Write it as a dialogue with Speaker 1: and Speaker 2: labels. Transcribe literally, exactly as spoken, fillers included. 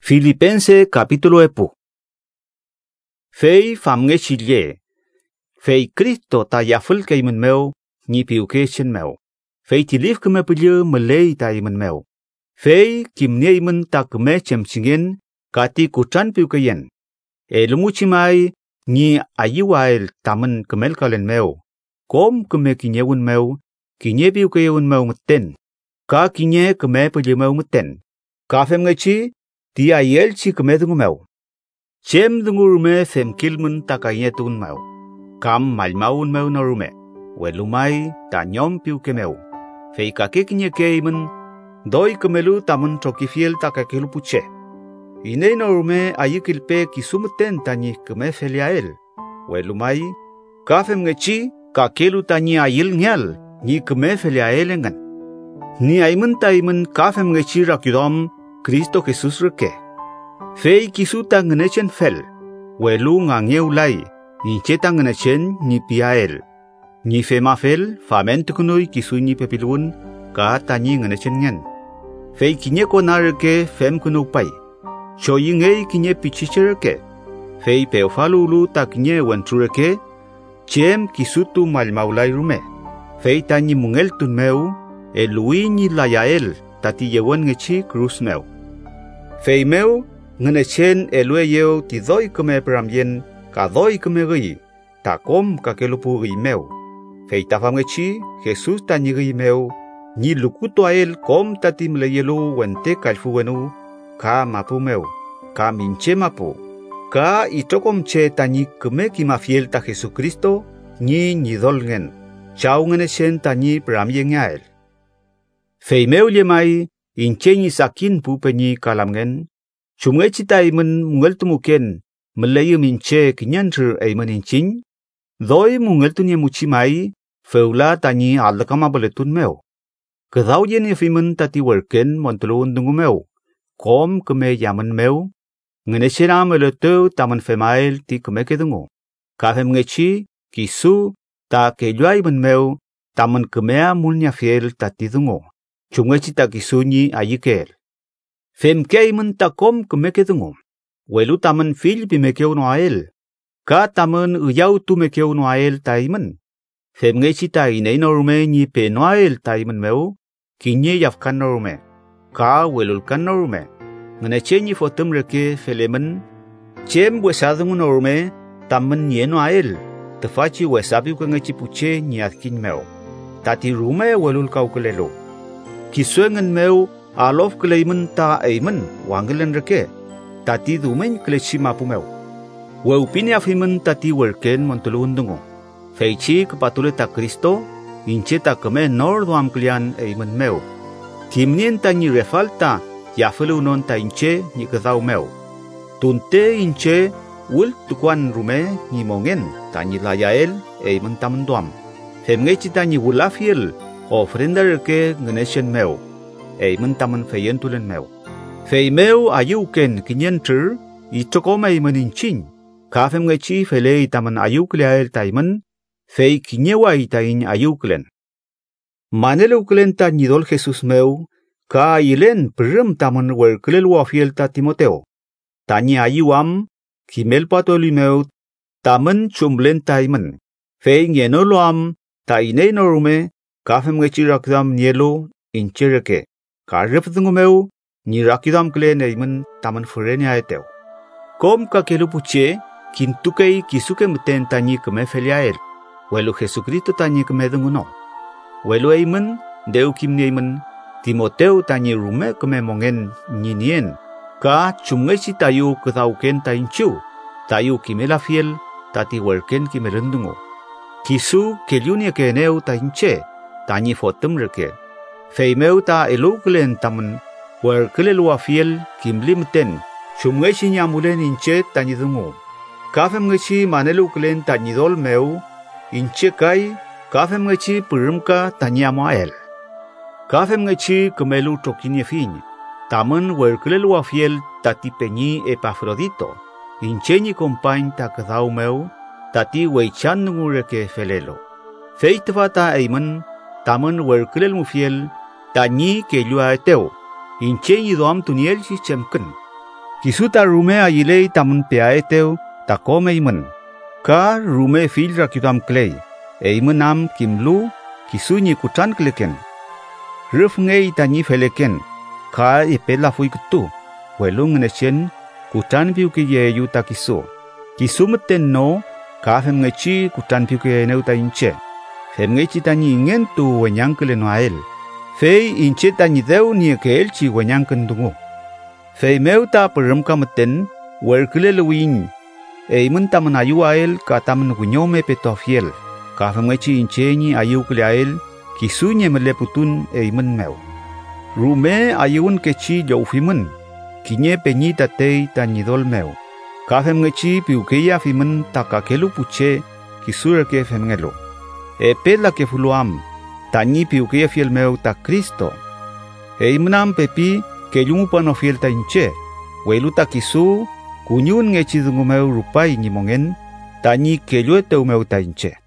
Speaker 1: Filipense capítulo epu. Fei pham nghe chi lye. Fei Cristo ta yaful kay mun meu, ni piu ke chen meu. Fei tilif keme pilye melei ta imun meu. Fei kimne imun ta keme chem chingen, kati kutran piu ke yen. E lumu chimai, ni ayiwail tamen kemel kalen meu. Kom keme kinyewun meu, kinye piu ke yewun meu meten. Ka kinye keme pilye meu meten. Ka fem nghe chi, ti ayel chi keme dungu meu. Chem dungu rume fem kilmun takanye tun meu. Kam malmaun meu na rume. Welumai ta nyom piu ke meu. Fei kake kinye ke imun, doi kemelu tamun troki fiel takakelu puche. Ine na rume ayikilpe kisumuten tanyi keme feliael. Welumai, ka fem nghe chi, kakelu tanyi ayil nyal, ni keme feliael engan. Ni aimun ta imun ka fem nghe chi rakyudom, Cristo Jesus reke. Fei kisu ta ngenechen fel. Welu ngangeu lai. Ni cheta ngenechen ni piael. Ni fema fel famen tukunui kisu ni pepilun ka tanyi ngenechen ngen. Fei kinye ko na reke fem kunu pai. Choyi ngei kinye pichiche reke. Fei peofalulu ta kinye wentru reke. Chem kisu tu malmaulai rume. Fei tanyi mungel tun meu. E lui ni layael tati yewen ngechi krus meu. Fei meu, ngene chen elue yeo ti doi keme pramyen, ka doi keme gui, ta kom ka kelupu gui meu. Fei ta fam ngechi, Jesus ta ni gui meu, ni lukuto ael kom tati mle yelu wente kalfu wenu, ka mapu meu, ka minche mapu, ka itokom che ta ni keme ki ma fiel ta Jesucristo, ni ni dol ngen, chao ngene chen ta ni pramyen ngael. Fei meu ye mai, inche ni sakin pu penyi kalam ngen, chumge chita imun mungel tumuken, melayu minche kinyantur imun inchin, doi mungel tunye muchi mai, feula tanyi aldakama boletun meu. Kedau yen ifimun tati werken montulun dungu meu, kom keme yaman meu, ngene shira meleteu taman femail ti keme kedungu. Kafem ngechi, kisu, ta kejua imun meu, taman kemea mulnya fiel tati dungu. Chunga chita kisunyi ayikel. Fem kei mun ta kom kemeke dungu. Welu taman fil pimekeu no ael. Ka taman uyau tu mekeu no ael taiman. Fem nge chita inay no rume ni pe no ael taiman meu. Kinye yafkan no rume. Ka welulkan no rume. Ngene che ni fotum reke felemen. Chem wesadungu no rume. Taman nye no ael. Tefachi wesabi ko nge chipuche ni atkin meu. Tati rume welul kau kelelo. Kisuengan meu alof keleimen ta eimen wangelen reke. Tati dumen klechi mapu meu. Weupini afimen tati werken montulun dungo. Feichi kepatule ta Kristo, inche ta keme nor duam klian eimen meu. Timnien ta ni refalta, yafelu non ta inche ni kedau meu. Tunte inche ul tukuan rume ni mongen ta ni layael eimen tamen duam. Femngechi ta ni wulafiel, ofrenda reke ngeneshen meu. Ei mun taman feyen tulen meu. Fei meu ayuken kinyen tur, itokome imanin chin. Kafem ngechi fele taman ayukleael taiman, fei kinyewa itain ayuklen. Manele uklen ta nidol Jesus meu, ka ilen prim taman werklel wafiel ta Timoteo. Tani ayuam, kimel patoli meu, taman chumblen taiman. Fei ngenoloam, ta inay norume, kafem ngechi rakdam nielo inchereke. Ka reptungu meu, ni rakidam kle neimen taman fureni aeteo. Kom ka kelu puche, kintukei kisuke muten tanyi keme feliael. Welu Jesucristo tanyi keme dungu no. Welu eimen, deu kim neimen, Timoteo tanyi rume keme mongen ninien. Ka chumngesi tayu kedauken tainchu, tayu kimela fiel, tati werken kimerendungu. Kisu kelyunia keneu tainche, tanyi fotum reke. Fei meu ta eluklen taman, wer kelelua fiel kimlimten, chumngechi nyamulen inche tanidungu. Kafem ngechi maneluklen tanidol meu, inche kai, kafem ngechi purumka tanyamoael. Kafem ngechi kemelu tokinye fin, taman wer kelelua fiel tati penyi Epafrodito, inche ni kompain ta kedau meu, tati weichan nungu reke felelo. Fei teva ta eiman, taman wer kelel mu fiel, tanyi ke lua eteo, inche ni doam tuniel si chemken. Kisu ta rume ayilei tamun peaeteu ta kome imen. Ka rume filra kitam klei. E imenam kimlu kisu nyi kutan kleken. Ruf ngei ta nyi feleken. Ka ipela fui kutu. Welung ngechen kutan piu ki ye yu ta kisu. Kisu meten no ka fem ngechi kutan piu ki neu ta inche. Fem ngechi ta nyi ngen tu wenyang kele noael. Fei inche ta nyi deu ni ke el chi wenyang kendungu. Fei meu ta perem ka meten wer kele lewin. E imen ta menayu ael ka ta menunyome petofiel. Ka fem ngechi inche nyi ayu kele ael kisu nye meleputun e imen meu. Rume ayun kechi jaufimen. Kinye penyi tatei ta nyidol meu. Ka fem ngechi piukeya fimen ta ka kelu puche kisura ke fem ngelo. E pela ke fuluam ta nyi piukeya fiel meu ta Kristo. E imnam pepi ke yungu pano fiel ta inche. Welu ta kisu kunyun ngechi dungu meu rupai nyimongen ta nyi ke lue teu meu ta inche.